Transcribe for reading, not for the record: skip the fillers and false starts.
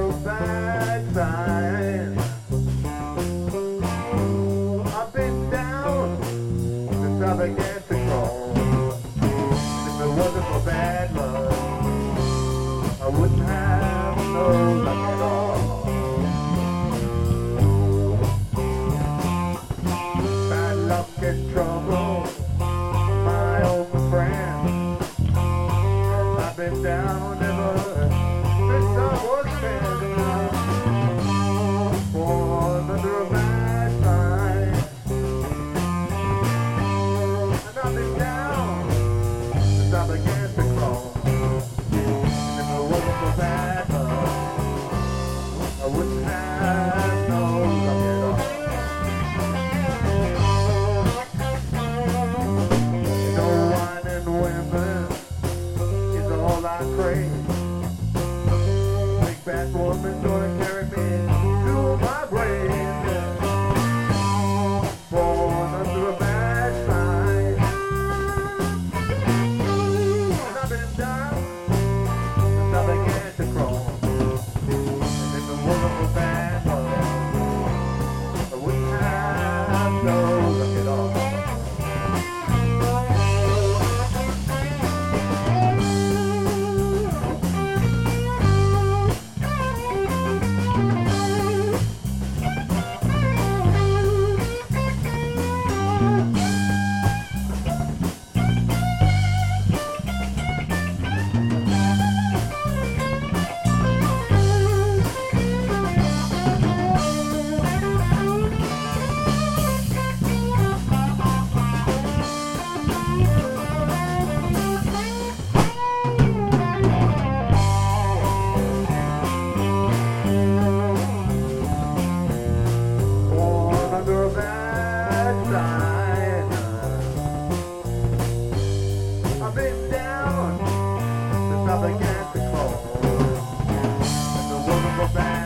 a bad sign. I've been down since I began to crawl. And if it wasn't for bad luck, I wouldn't have no luck at all. Bad luck and trouble, my old friend. I've been down ever since I was 10. Born under a bad sign. And I've been down since I began to crawl. And if it wasn't for bad luck, I wouldn't have no luck at all. You know, wine and women is all I crave. Big bad woman gonna carry me to my grave. Born under a bad sign. And I've been down since I began to crawl. And if it wasn't for bad luck, I wouldn't have no luck at all. Born under a bad sign. I've been down since I began to crawl. And the world of a bad